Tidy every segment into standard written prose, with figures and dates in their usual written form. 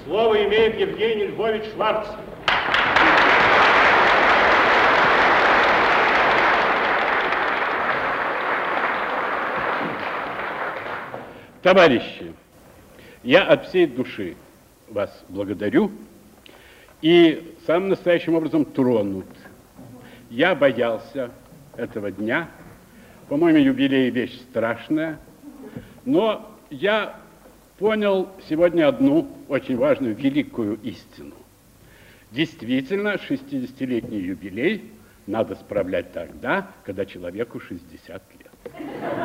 Слово имеет Евгений Львович Шварц. Товарищи, я от всей души вас благодарю и самым настоящим образом тронут. Я боялся этого дня. По-моему, юбилей вещь страшная, но я понял сегодня одну очень важную, великую истину. Действительно, 60-летний юбилей надо справлять тогда, когда человеку 60 лет.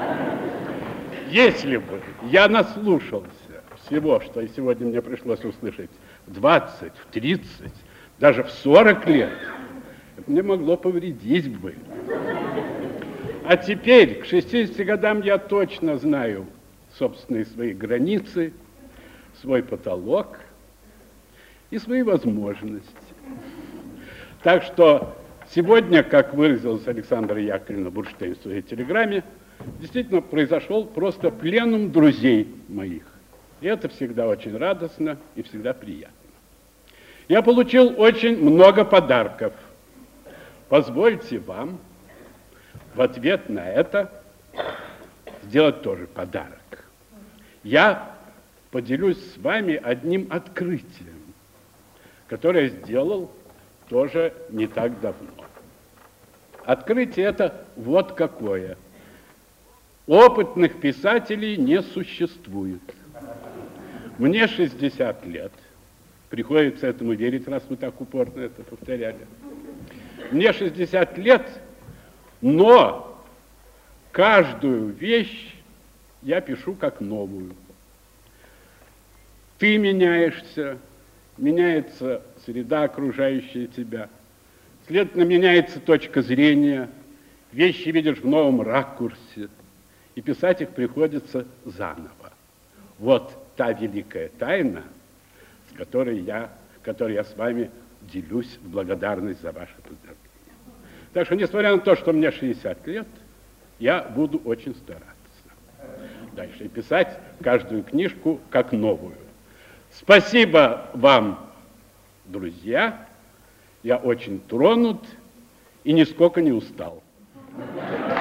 Если бы я наслушался всего, что сегодня мне пришлось услышать в 20, в 30, даже в 40 лет, это мне могло повредить бы. А теперь, к 60 годам, я точно знаю собственные свои границы, свой потолок и свои возможности. Так что сегодня, как выразилась Александра Яковлевна Бурштейн в своей телеграмме, действительно произошел просто пленум друзей моих. И это всегда очень радостно и всегда приятно. Я получил очень много подарков. Позвольте вам в ответ на это сделать тоже подарок. Я поделюсь с вами одним открытием, которое я сделал тоже не так давно. Открытие это вот какое. Опытных писателей не существует. Мне 60 лет. Приходится этому верить, раз вы так упорно это повторяли. Мне 60 лет, но каждую вещь я пишу как новую. Ты меняешься, меняется среда, окружающая тебя. Следовательно, меняется точка зрения, вещи видишь в новом ракурсе, и писать их приходится заново. Вот та великая тайна, которой я с вами делюсь в благодарность за ваше поздравление. Так что, несмотря на то, что мне 60 лет, я буду очень стараться дальше писать каждую книжку как новую. Спасибо вам, друзья. Я очень тронут и нисколько не устал.